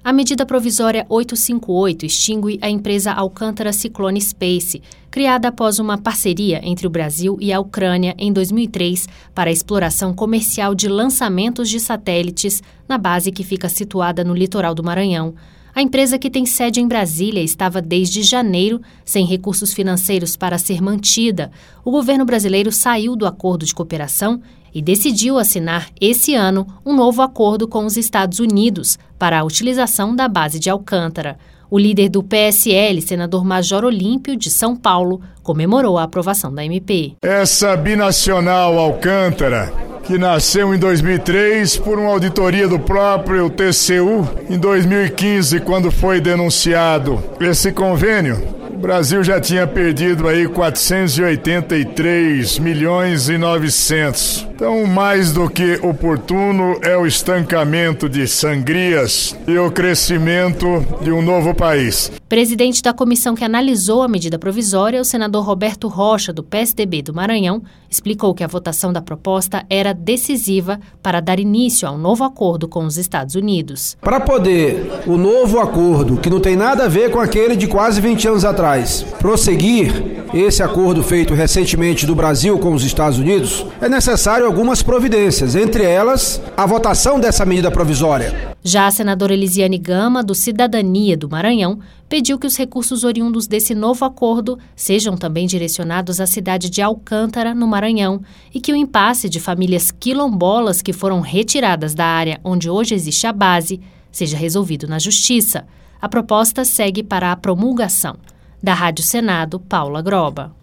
A medida provisória 858 extingue a empresa Alcântara Cyclone Space, criada após uma parceria entre o Brasil e a Ucrânia em 2003 para a exploração comercial de lançamentos de satélites na base que fica situada no litoral do Maranhão. A empresa, que tem sede em Brasília, estava desde janeiro sem recursos financeiros para ser mantida. O governo brasileiro saiu do acordo de cooperação e decidiu assinar esse ano um novo acordo com os Estados Unidos para a utilização da base de Alcântara. O líder do PSL, senador Major Olímpio, de São Paulo, comemorou a aprovação da MP. Essa binacional Alcântara, que nasceu em 2003 por uma auditoria do próprio TCU, em 2015, quando foi denunciado esse convênio, o Brasil já tinha perdido aí 483 milhões e 900. Então, mais do que oportuno é o estancamento de sangrias e o crescimento de um novo país. Presidente da comissão que analisou a medida provisória, o senador Roberto Rocha, do PSDB do Maranhão, explicou que a votação da proposta era decisiva para dar início a um novo acordo com os Estados Unidos. Para poder o novo acordo, que não tem nada a ver com aquele de quase 20 anos atrás, prosseguir esse acordo feito recentemente do Brasil com os Estados Unidos, é necessário algumas providências, entre elas a votação dessa medida provisória. Já a senadora Elisiane Gama, do Cidadania do Maranhão, pediu que os recursos oriundos desse novo acordo sejam também direcionados à cidade de Alcântara, no Maranhão, e que o impasse de famílias quilombolas que foram retiradas da área onde hoje existe a base seja resolvido na Justiça. A proposta segue para a promulgação. Da Rádio Senado, Paula Groba.